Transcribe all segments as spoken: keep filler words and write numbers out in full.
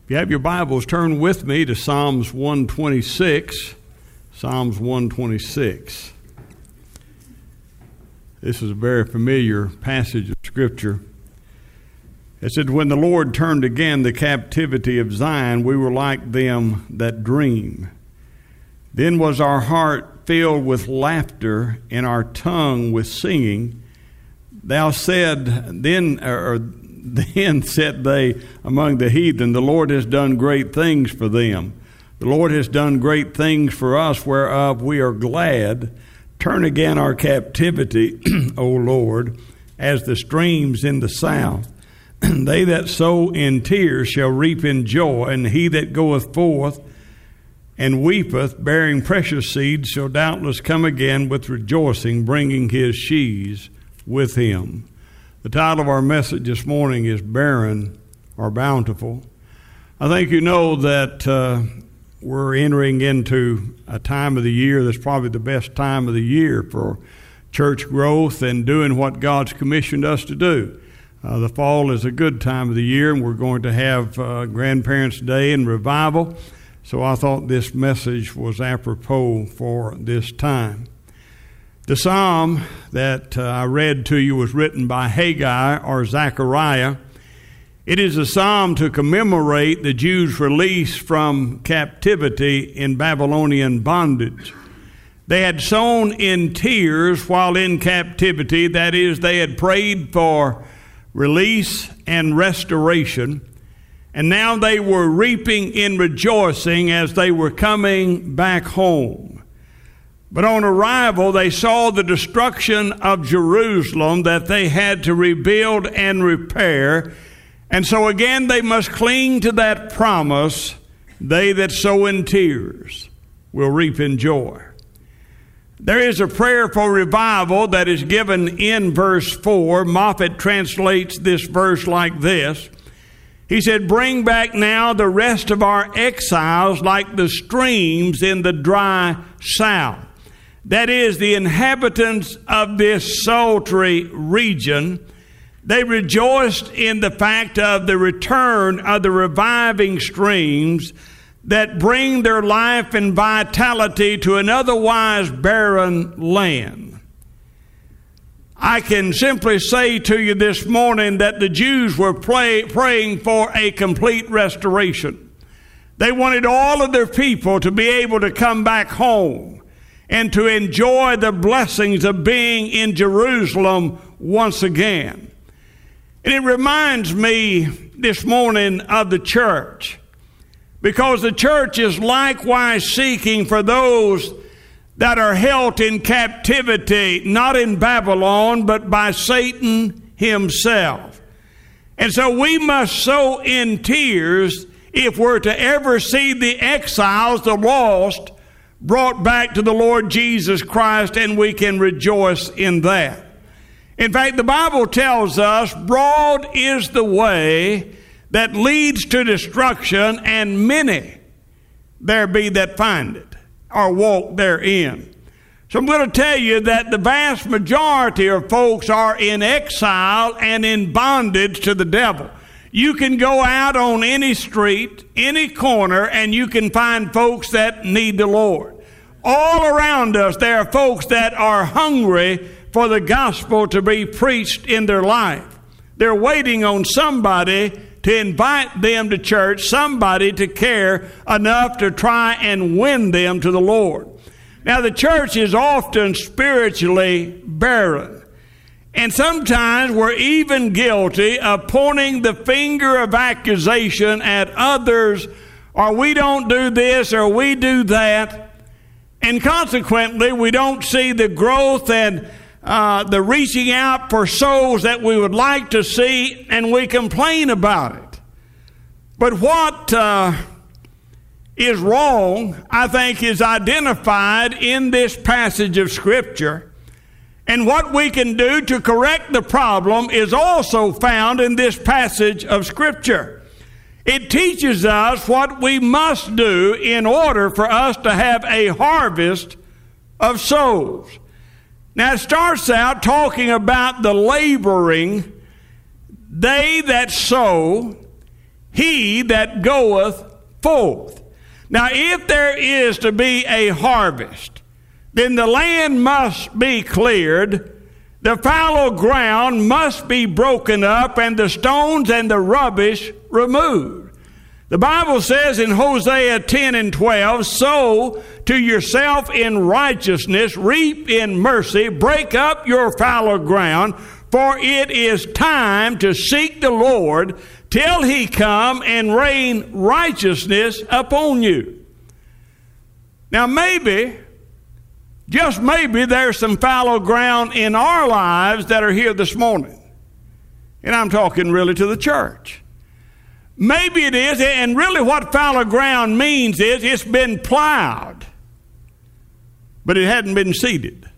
If you have your Bibles, turn with me to Psalms one twenty-six. Psalms one twenty-six. This is a very familiar passage of Scripture. It said, "When the Lord turned again the captivity of Zion, we were like them that dream. Then was our heart filled with laughter, and our tongue with singing. Thou said, then, or then said they among the heathen, the Lord has done great things for them. The Lord has done great things for us, whereof we are glad. Turn again our captivity, O Lord, as the streams in the south. They that sow in tears shall reap in joy, and he that goeth forth and weepeth, bearing precious seed, shall doubtless come again with rejoicing, bringing his sheaves with him." The title of our message this morning is Barren or Bountiful. I think you know that uh, we're entering into a time of the year that's probably the best time of the year for church growth and doing what God's commissioned us to do. Uh, the fall is a good time of the year, and we're going to have uh, Grandparents' Day and revival. So I thought this message was apropos for this time. The psalm that uh, I read to you was written by Haggai or Zechariah. It is a psalm to commemorate the Jews' release from captivity in Babylonian bondage. They had sown in tears while in captivity. That is, they had prayed for release and restoration. And now they were reaping in rejoicing as they were coming back home. But on arrival, they saw the destruction of Jerusalem that they had to rebuild and repair. And so again, they must cling to that promise, "They that sow in tears will reap in joy." There is a prayer for revival that is given in verse four. Moffat translates this verse like this. He said, "Bring back now the rest of our exiles like the streams in the dry south." That is, the inhabitants of this sultry region, they rejoiced in the fact of the return of the reviving streams that bring their life and vitality to an otherwise barren land. I can simply say to you this morning that the Jews were pray, praying for a complete restoration. They wanted all of their people to be able to come back home and to enjoy the blessings of being in Jerusalem once again. And it reminds me this morning of the church, because the church is likewise seeking for those that are held in captivity, not in Babylon, but by Satan himself. And so we must sow in tears if we're to ever see the exiles, the lost, brought back to the Lord Jesus Christ, and we can rejoice in that. In fact, the Bible tells us, "Broad is the way that leads to destruction, and many there be that find it, or walk therein." So I'm going to tell you that the vast majority of folks are in exile and in bondage to the devil. You can go out on any street, any corner, and you can find folks that need the Lord. All around us, there are folks that are hungry for the gospel to be preached in their life. They're waiting on somebody to invite them to church, somebody to care enough to try and win them to the Lord. Now, the church is often spiritually barren. And sometimes we're even guilty of pointing the finger of accusation at others, or we don't do this or we do that. And consequently, we don't see the growth and uh, the reaching out for souls that we would like to see, and we complain about it. But what uh, is wrong, I think, is identified in this passage of Scripture. And what we can do to correct the problem is also found in this passage of Scripture. It teaches us what we must do in order for us to have a harvest of souls. Now, it starts out talking about the laboring, they that sow, he that goeth forth. Now, if there is to be a harvest, then the land must be cleared, the fallow ground must be broken up, and the stones and the rubbish removed. The Bible says in Hosea ten and twelve, sow to yourself in righteousness, reap in mercy, break up your fallow ground, for it is time to seek the Lord till he come and rain righteousness upon you. Now maybe, just maybe, there's some fallow ground in our lives that are here this morning. And I'm talking really to the church. Maybe it is, and really what fallow ground means is it's been plowed, but it hadn't been seeded.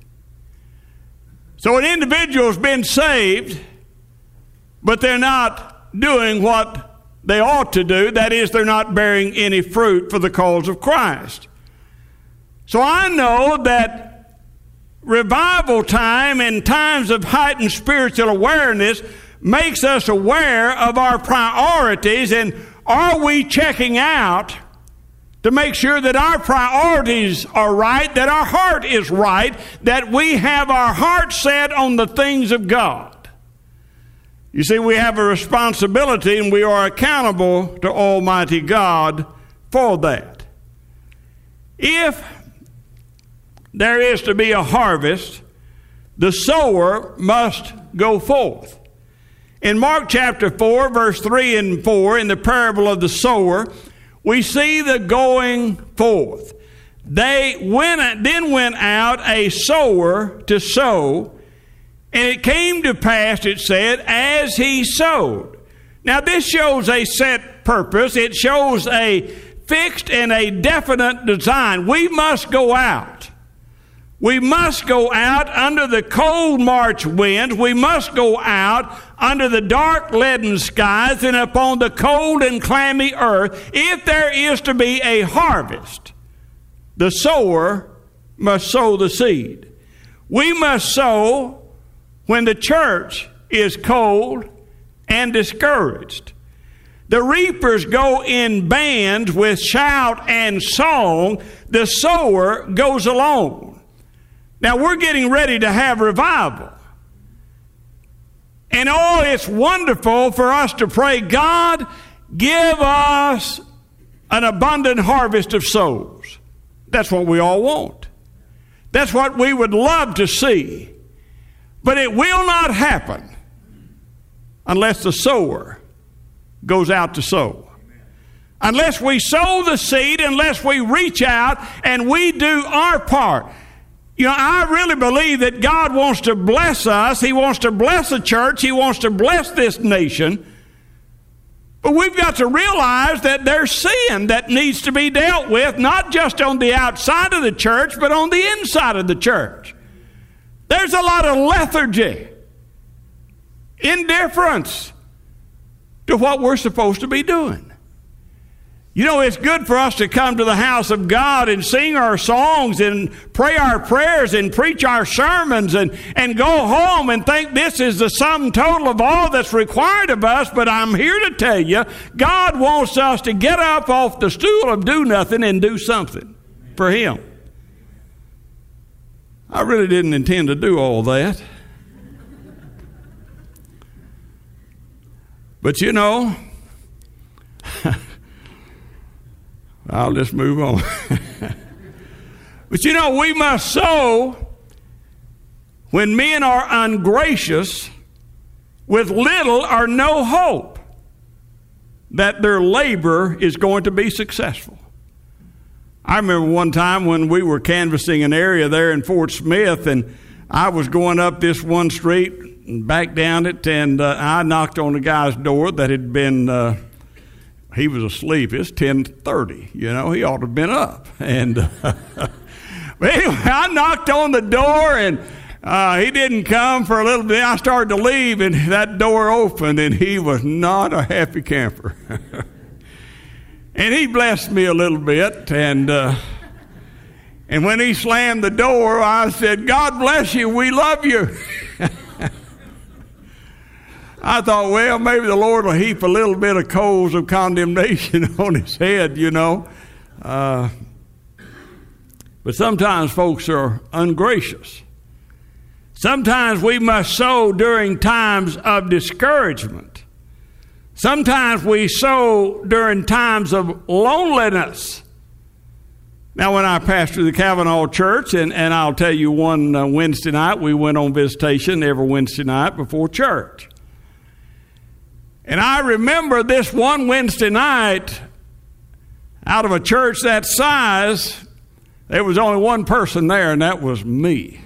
So an individual's been saved, but they're not doing what they ought to do. That is, they're not bearing any fruit for the cause of Christ. So I know that revival time and times of heightened spiritual awareness makes us aware of our priorities, and are we checking out to make sure that our priorities are right, that our heart is right, that we have our heart set on the things of God. You see, we have a responsibility and we are accountable to Almighty God for that. If there is to be a harvest, the sower must go forth. In Mark chapter four, verse three and four, in the parable of the sower, we see the going forth. They went, then went out a sower to sow, and it came to pass, it said, as he sowed. Now this shows a set purpose. It shows a fixed and a definite design. We must go out. We must go out under the cold March winds. We must go out under the dark leaden skies and upon the cold and clammy earth. If there is to be a harvest, the sower must sow the seed. We must sow when the church is cold and discouraged. The reapers go in bands with shout and song. The sower goes alone. Now, we're getting ready to have revival. And oh, it's wonderful for us to pray, God, give us an abundant harvest of souls. That's what we all want. That's what we would love to see. But it will not happen unless the sower goes out to sow. Unless we sow the seed, unless we reach out and we do our part. You know, I really believe that God wants to bless us. He wants to bless the church. He wants to bless this nation. But we've got to realize that there's sin that needs to be dealt with, not just on the outside of the church, but on the inside of the church. There's a lot of lethargy, indifference to what we're supposed to be doing. You know, it's good for us to come to the house of God and sing our songs and pray our prayers and preach our sermons and, and go home and think this is the sum total of all that's required of us. But I'm here to tell you, God wants us to get up off the stool of do nothing and do something for Him. I really didn't intend to do all that. But you know, I'll just move on. But you know, we must sow when men are ungracious with little or no hope that their labor is going to be successful. I remember one time when we were canvassing an area there in Fort Smith, and I was going up this one street and back down it, and uh, I knocked on the guy's door that had been... Uh, He was asleep. It's ten thirty. You know, he ought to have been up. And uh, but anyway, I knocked on the door, and uh, he didn't come for a little bit. I started to leave, and that door opened, and he was not a happy camper. And he blessed me a little bit. And uh, and when he slammed the door, I said, "God bless you. We love you." I thought, well, maybe the Lord will heap a little bit of coals of condemnation on his head, you know. Uh, but sometimes folks are ungracious. Sometimes we must sow during times of discouragement. Sometimes we sow during times of loneliness. Now, when I pastored the Kavanaugh Church, and, and I'll tell you one uh, Wednesday night, we went on visitation every Wednesday night before church. And I remember this one Wednesday night, out of a church that size, there was only one person there, and that was me.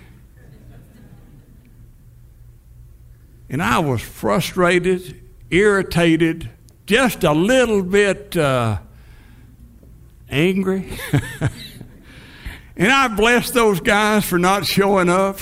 And I was frustrated, irritated, just a little bit uh, angry. And I blessed those guys for not showing up.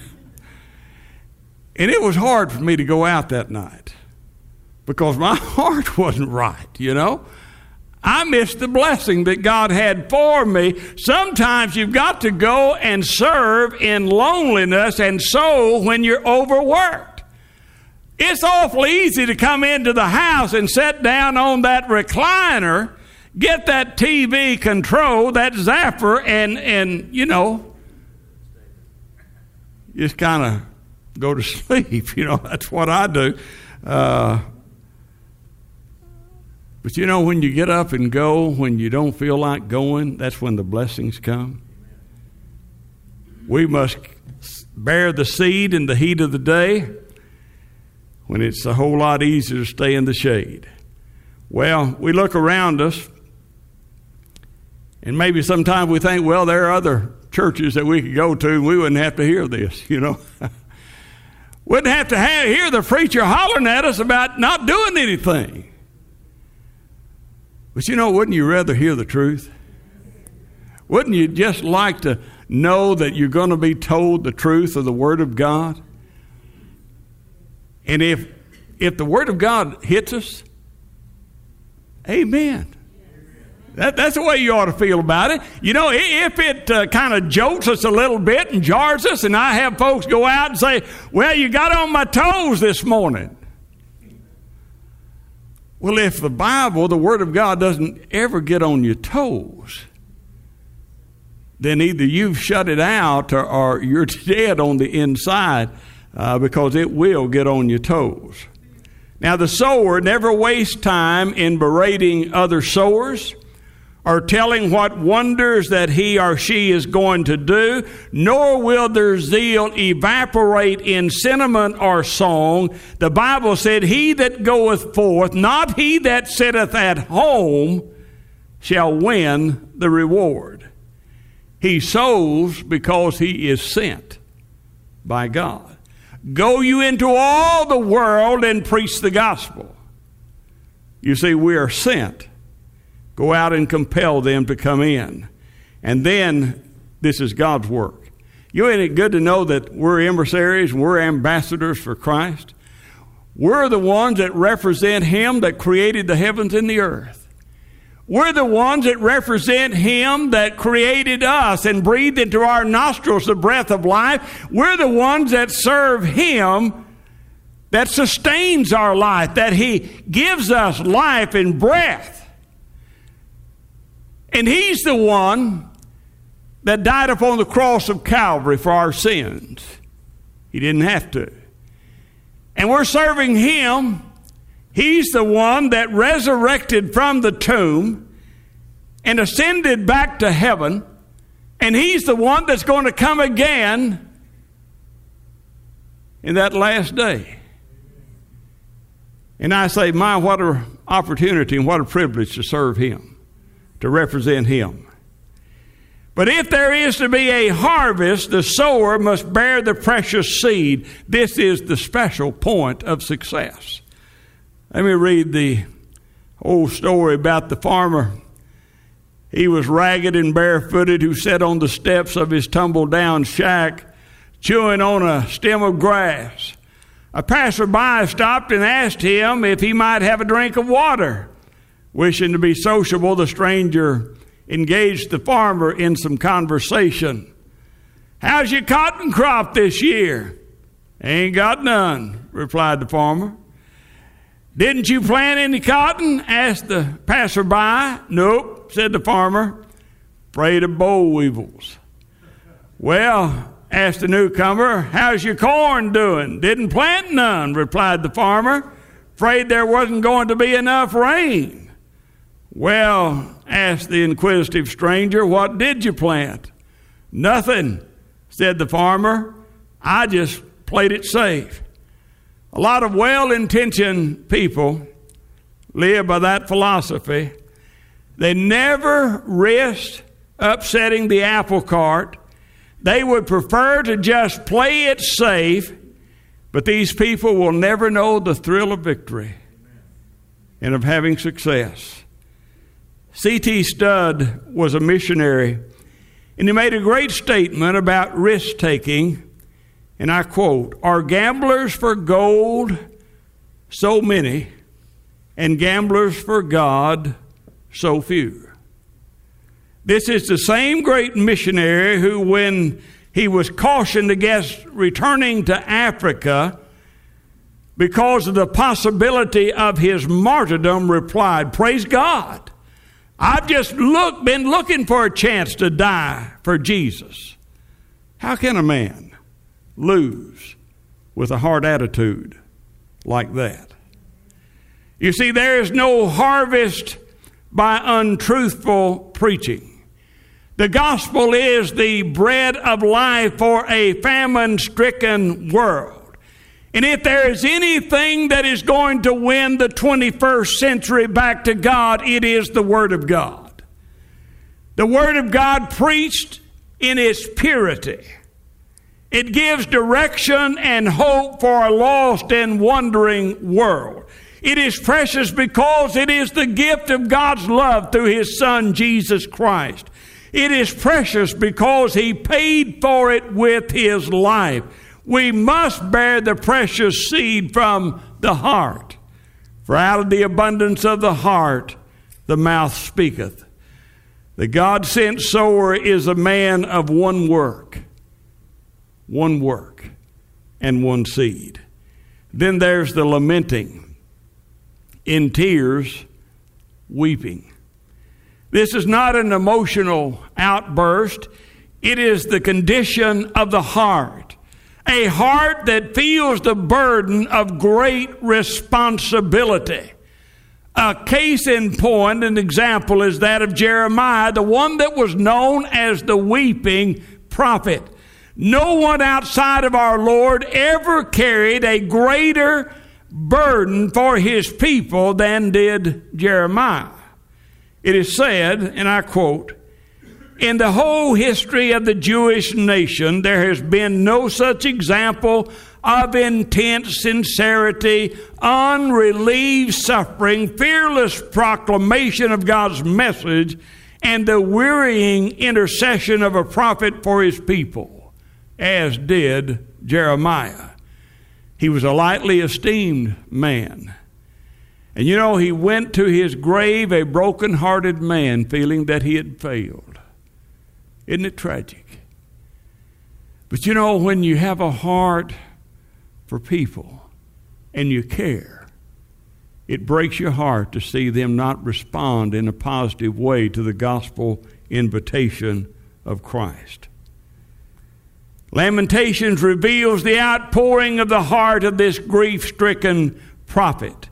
And it was hard for me to go out that night because my heart wasn't right, you know. I missed the blessing that God had for me. Sometimes you've got to go and serve in loneliness and sow when you're overworked. It's awful easy to come into the house and sit down on that recliner, get that T V control, that zapper, and, and you know, just kind of go to sleep. You know, that's what I do. Uh, but, you know, when you get up and go, when you don't feel like going, that's when the blessings come. We must bear the seed in the heat of the day when it's a whole lot easier to stay in the shade. Well, we look around us, and maybe sometimes we think, well, there are other churches that we could go to, and we wouldn't have to hear this, you know. Wouldn't have to have, hear the preacher hollering at us about not doing anything. But, you know, wouldn't you rather hear the truth? Wouldn't you just like to know that you're going to be told the truth of the Word of God? And if if the Word of God hits us, amen. That, that's the way you ought to feel about it. You know, if it uh, kind of jolts us a little bit and jars us, and I have folks go out and say, well, you got on my toes this morning. Well, if the Bible, the Word of God, doesn't ever get on your toes, then either you've shut it out or, or you're dead on the inside. Uh, because it will get on your toes. Now, the sower never wastes time in berating other sowers or telling what wonders that he or she is going to do, nor will their zeal evaporate in sentiment or song. The Bible said, he that goeth forth, not he that sitteth at home, shall win the reward. He sows because he is sent by God. Go you into all the world and preach the gospel. You see, we are sent. Go out and compel them to come in. And then this is God's work. You ain't it good to know that we're emissaries and we're ambassadors for Christ? We're the ones that represent Him that created the heavens and the earth. We're the ones that represent Him that created us and breathed into our nostrils the breath of life. We're the ones that serve Him that sustains our life, that He gives us life and breath. And He's the one that died upon the cross of Calvary for our sins. He didn't have to. And we're serving Him. He's the one that resurrected from the tomb and ascended back to heaven. And He's the one that's going to come again in that last day. And I say, my, what an opportunity and what a privilege to serve Him, to represent Him. But if there is to be a harvest, the sower must bear the precious seed. This is the special point of success. Let me read the old story about the farmer. He was ragged and barefooted who sat on the steps of his tumble-down shack, chewing on a stem of grass. A passerby stopped and asked him if he might have a drink of water. Wishing to be sociable, the stranger engaged the farmer in some conversation. How's your cotton crop this year? Ain't got none, replied the farmer. Didn't you plant any cotton? Asked the passerby. Nope, said the farmer. Afraid of boll weevils. Well, asked the newcomer, how's your corn doing? Didn't plant none, replied the farmer. Afraid there wasn't going to be enough rain. Well, asked the inquisitive stranger, what did you plant? Nothing, said the farmer. I just played it safe. A lot of well-intentioned people live by that philosophy. They never risk upsetting the apple cart. They would prefer to just play it safe, but these people will never know the thrill of victory and of having success. C T Studd was a missionary, and he made a great statement about risk-taking, and I quote, "Are gamblers for gold so many, and gamblers for God so few?" This is the same great missionary who, when he was cautioned against returning to Africa because of the possibility of his martyrdom, replied, "Praise God. I've just look, been looking for a chance to die for Jesus." How can a man lose with a hard attitude like that? You see, there is no harvest by untruthful preaching. The gospel is the bread of life for a famine-stricken world. And if there is anything that is going to win the twenty-first century back to God, it is the Word of God. The Word of God preached in its purity. It gives direction and hope for a lost and wandering world. It is precious because it is the gift of God's love through His Son, Jesus Christ. It is precious because He paid for it with His life. We must bear the precious seed from the heart. For out of the abundance of the heart, the mouth speaketh. The God-sent sower is a man of one work. One work and one seed. Then there's the lamenting. In tears, weeping. This is not an emotional outburst. It is the condition of the heart. A heart that feels the burden of great responsibility. A case in point, an example, is that of Jeremiah, the one that was known as the weeping prophet. No one outside of our Lord ever carried a greater burden for His people than did Jeremiah. It is said, and I quote, "In the whole history of the Jewish nation, there has been no such example of intense sincerity, unrelieved suffering, fearless proclamation of God's message, and the wearying intercession of a prophet for his people, as did Jeremiah." He was a lightly esteemed man. And you know, he went to his grave a broken-hearted man, feeling that he had failed. Isn't it tragic? But you know, when you have a heart for people and you care, it breaks your heart to see them not respond in a positive way to the gospel invitation of Christ. Lamentations reveals the outpouring of the heart of this grief-stricken prophet.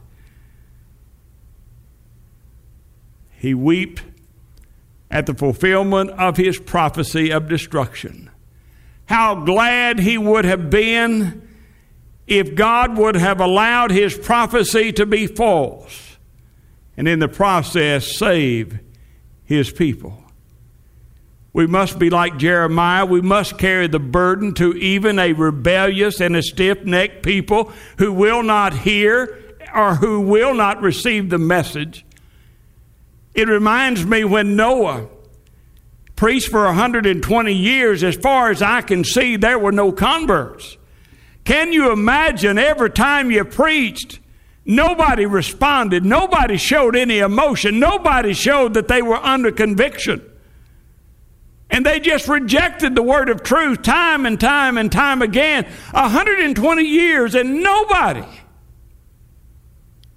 He wept at the fulfillment of his prophecy of destruction. How glad he would have been if God would have allowed his prophecy to be false and in the process save his people. We must be like Jeremiah. We must carry the burden to even a rebellious and a stiff-necked people who will not hear or who will not receive the message. It reminds me when Noah preached for one hundred twenty years, as far as I can see, there were no converts. Can you imagine every time you preached, nobody responded, nobody showed any emotion, nobody showed that they were under conviction. And they just rejected the word of truth time and time and time again. one hundred twenty years and nobody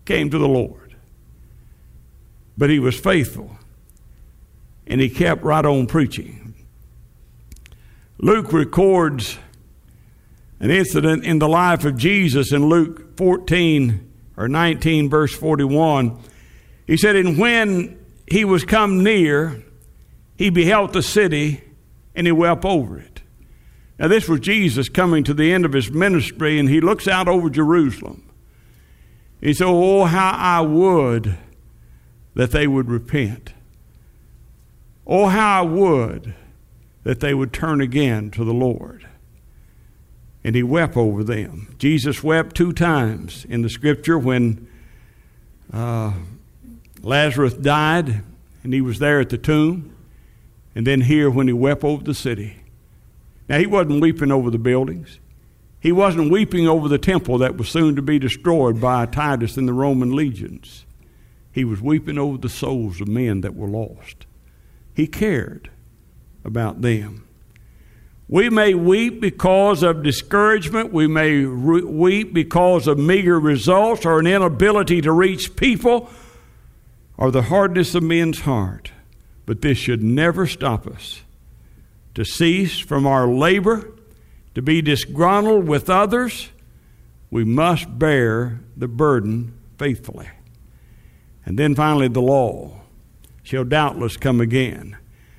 came to the Lord. But he was faithful, and he kept right on preaching. Luke records an incident in the life of Jesus in Luke fourteen or nineteen, verse forty-one. He said, "And when he was come near, he beheld the city, and he wept over it." Now this was Jesus coming to the end of his ministry, and he looks out over Jerusalem. He said, "Oh, how I would that they would repent. Oh, how I would that they would turn again to the Lord." And he wept over them. Jesus wept two times in the scripture when uh, Lazarus died, and he was there at the tomb, and then here when he wept over the city. Now, he wasn't weeping over the buildings. He wasn't weeping over the temple that was soon to be destroyed by Titus and the Roman legions. He was weeping over the souls of men that were lost. He cared about them. We may weep because of discouragement. We may re- weep because of meager results or an inability to reach people or the hardness of men's heart. But this should never stop us to cease from our labor, to be disgruntled with others. We must bear the burden faithfully. And then finally, the law shall doubtless come again.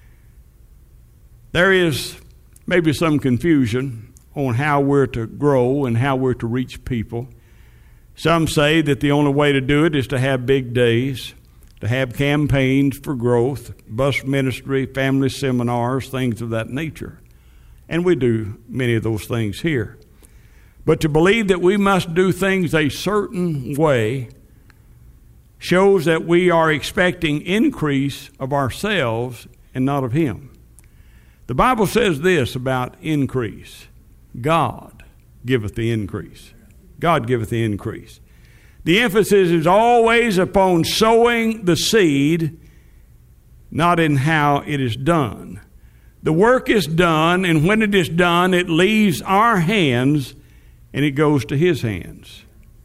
There is maybe some confusion on how we're to grow and how we're to reach people. Some say that the only way to do it is to have big days, to have campaigns for growth, bus ministry, family seminars, things of that nature. And we do many of those things here. But to believe that we must do things a certain way shows that we are expecting increase of ourselves and not of Him. The Bible says this about increase: God giveth the increase. God giveth the increase. The emphasis is always upon sowing the seed, not in how it is done. The work is done, and when it is done, it leaves our hands and it goes to His hands.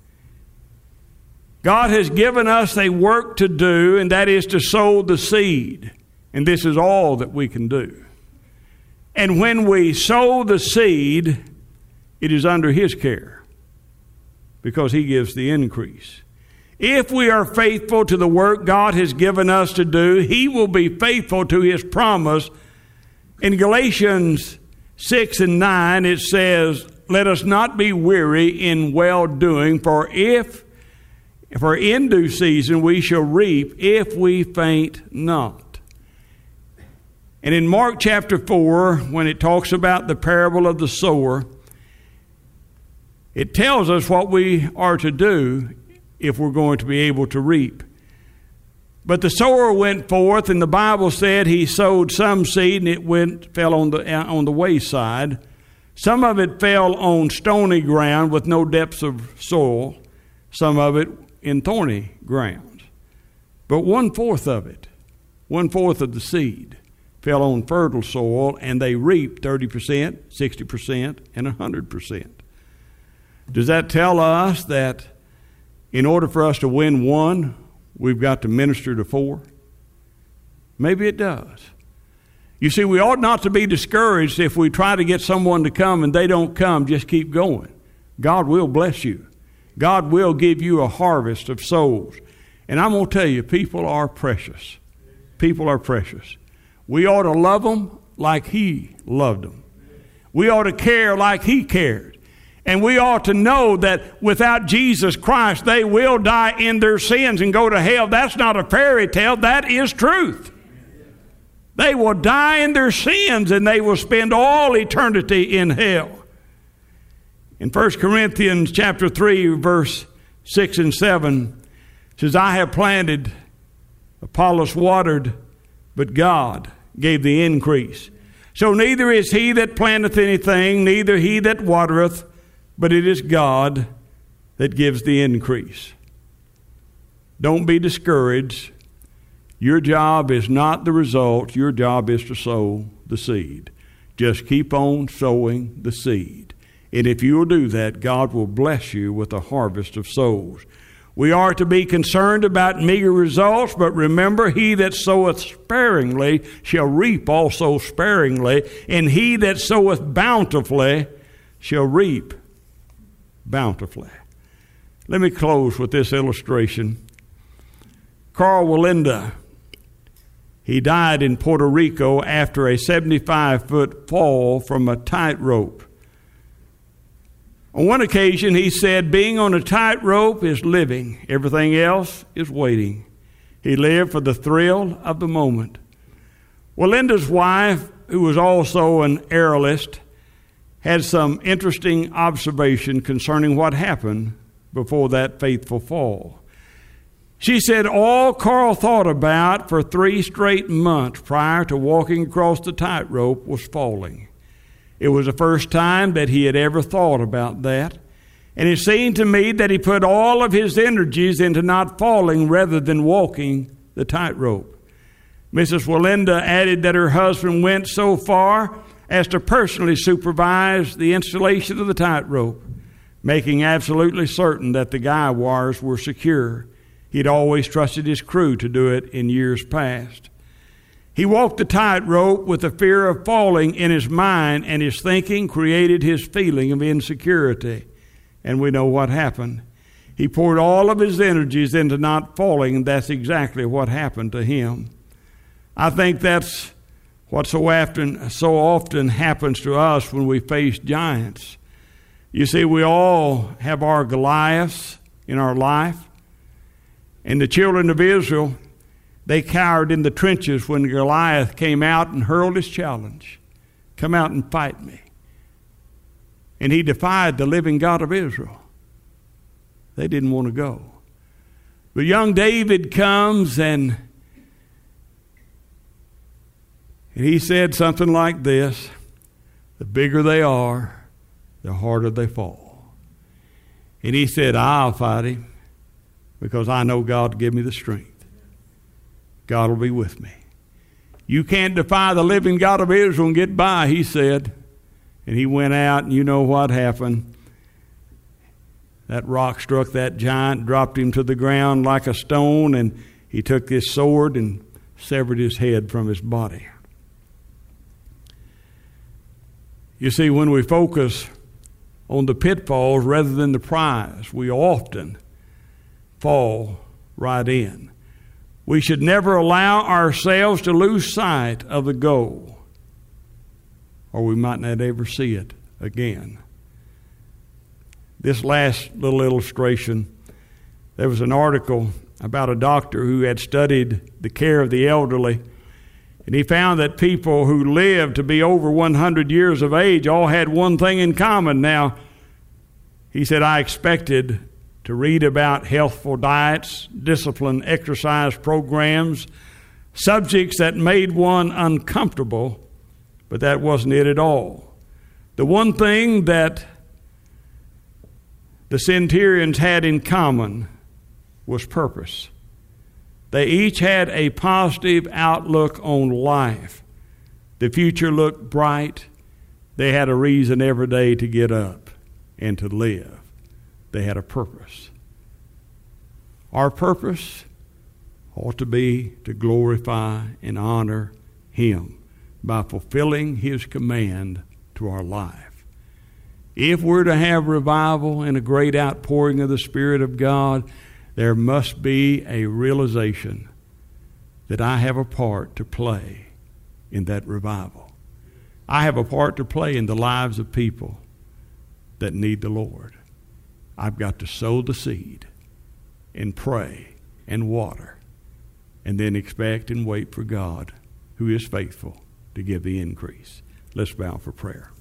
God has given us a work to do, and that is to sow the seed. And this is all that we can do. And when we sow the seed, it is under His care, because He gives the increase. If we are faithful to the work God has given us to do, He will be faithful to His promise. In Galatians six and nine, it says, "Let us not be weary in well-doing, for if for in due season we shall reap if we faint not." And in Mark chapter four, when it talks about the parable of the sower, it tells us what we are to do if we're going to be able to reap. But the sower went forth, and the Bible said he sowed some seed, and it went fell on the on the wayside. Some of it fell on stony ground with no depths of soil. Some of it in thorny ground. But one fourth of it, one fourth of the seed, fell on fertile soil, and they reaped thirty percent, sixty percent, and one hundred percent. Does that tell us that in order for us to win one, we've got to minister to four? Maybe it does. You see, we ought not to be discouraged if we try to get someone to come and they don't come. Just keep going. God will bless you. God will give you a harvest of souls. And I'm going to tell you, people are precious. People are precious. We ought to love them like He loved them. We ought to care like He cared. And we ought to know that without Jesus Christ, they will die in their sins and go to hell. That's not a fairy tale. That is truth. They will die in their sins, and they will spend all eternity in hell. In First Corinthians chapter three, verse six and seven, it says, "I have planted, Apollos watered, but God gave the increase. So neither is he that planteth anything, neither he that watereth, but it is God that gives the increase." Don't be discouraged. Your job is not the result. Your job is to sow the seed. Just keep on sowing the seed. And if you will do that, God will bless you with a harvest of souls. We are to be concerned about meager results, but remember, he that soweth sparingly shall reap also sparingly, and he that soweth bountifully shall reap bountifully. Let me close with this illustration. Carl Walenda, he died in Puerto Rico after a seventy-five foot fall from a tightrope. On one occasion, he said, being on a tightrope is living. Everything else is waiting. He lived for the thrill of the moment. Walenda's wife, who was also an aerialist, had some interesting observation concerning what happened before that fateful fall. She said all Carl thought about for three straight months prior to walking across the tightrope was falling. It was the first time that he had ever thought about that. And it seemed to me that he put all of his energies into not falling rather than walking the tightrope. Missus Walenda added that her husband went so far as to personally supervise the installation of the tightrope, making absolutely certain that the guy wires were secure. He'd always trusted his crew to do it in years past. He walked the tightrope with the fear of falling in his mind, and his thinking created his feeling of insecurity. And we know what happened. He poured all of his energies into not falling, and that's exactly what happened to him. I think that's what so often, so often happens to us when we face giants. You see, we all have our Goliaths in our life. And the children of Israel, they cowered in the trenches when Goliath came out and hurled his challenge. Come out and fight me. And he defied the living God of Israel. They didn't want to go. But young David comes and, and he said something like this: the bigger they are, the harder they fall. And he said, I'll fight him because I know God will give me the strength. God will be with me. You can't defy the living God of Israel and get by, he said. And he went out, and you know what happened. That rock struck that giant, dropped him to the ground like a stone, and he took his sword and severed his head from his body. You see, when we focus on the pitfalls rather than the prize, we often fall right in. We should never allow ourselves to lose sight of the goal, or we might not ever see it again. This last little illustration, there was an article about a doctor who had studied the care of the elderly, and he found that people who lived to be over one hundred years of age all had one thing in common. Now, he said, I expected to read about healthful diets, disciplined exercise programs, subjects that made one uncomfortable, but that wasn't it at all. The one thing that the centurions had in common was purpose. They each had a positive outlook on life. The future looked bright. They had a reason every day to get up and to live. They had a purpose. Our purpose ought to be to glorify and honor Him by fulfilling His command to our life. If we're to have revival and a great outpouring of the Spirit of God, there must be a realization that I have a part to play in that revival. I have a part to play in the lives of people that need the Lord. I've got to sow the seed and pray and water and then expect and wait for God, who is faithful, to give the increase. Let's bow for prayer.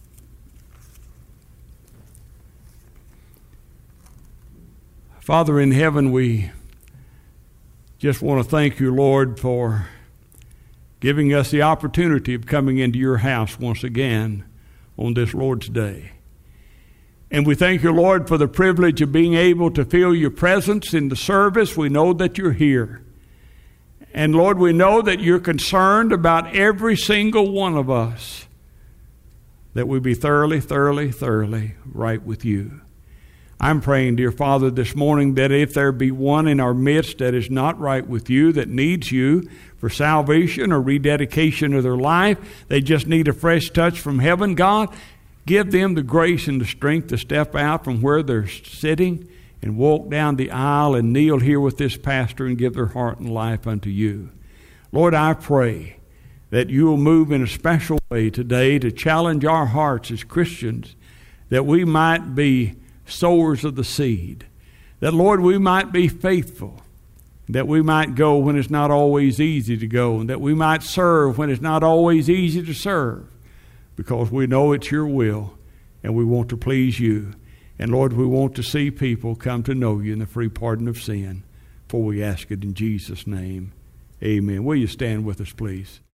Father in heaven, we just want to thank you, Lord, for giving us the opportunity of coming into your house once again on this Lord's Day. And we thank you, Lord, for the privilege of being able to feel your presence in the service. We know that you're here. And Lord, we know that you're concerned about every single one of us, that we be thoroughly, thoroughly, thoroughly right with you. I'm praying, dear Father, this morning that if there be one in our midst that is not right with you, that needs you for salvation or rededication of their life, they just need a fresh touch from heaven, God, give them the grace and the strength to step out from where they're sitting and walk down the aisle and kneel here with this pastor and give their heart and life unto you. Lord, I pray that you will move in a special way today to challenge our hearts as Christians, that we might be sowers of the seed, that, Lord, we might be faithful, that we might go when it's not always easy to go, and that we might serve when it's not always easy to serve, because we know it's your will and we want to please you. And, Lord, we want to see people come to know you in the free pardon of sin, for we ask it in Jesus' name. Amen. Will you stand with us, please?